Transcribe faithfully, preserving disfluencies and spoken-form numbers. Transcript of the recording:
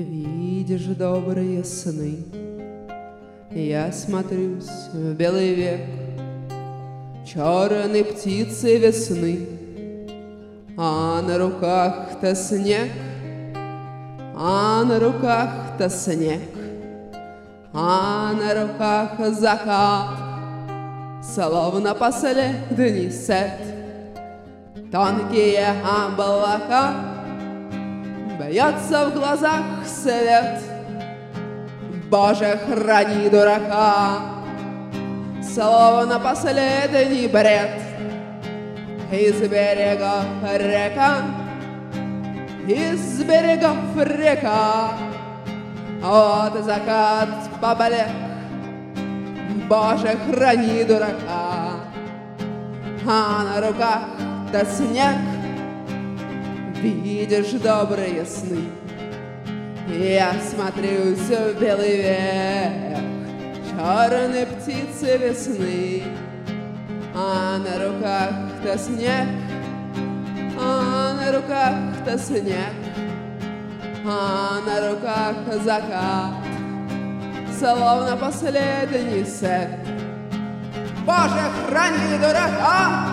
Видишь добрые сны, я смотрюсь в белый век черной птицы весны, а на руках-то снег, а на руках-то снег, а на руках закат, словно последний сет. Тонкие облака, бьется в глазах свет. Боже, храни дурака, словно последний бред. Из берегов река, из берегов река, вот закат поблек. Боже, храни дурака, а на руках-то снег. Видишь добрые сны, я смотрюсь в белый век черной птицы весны, а на руках-то снег, а на руках-то снег, а на руках закат, словно последний сет. Боже, храни дурака!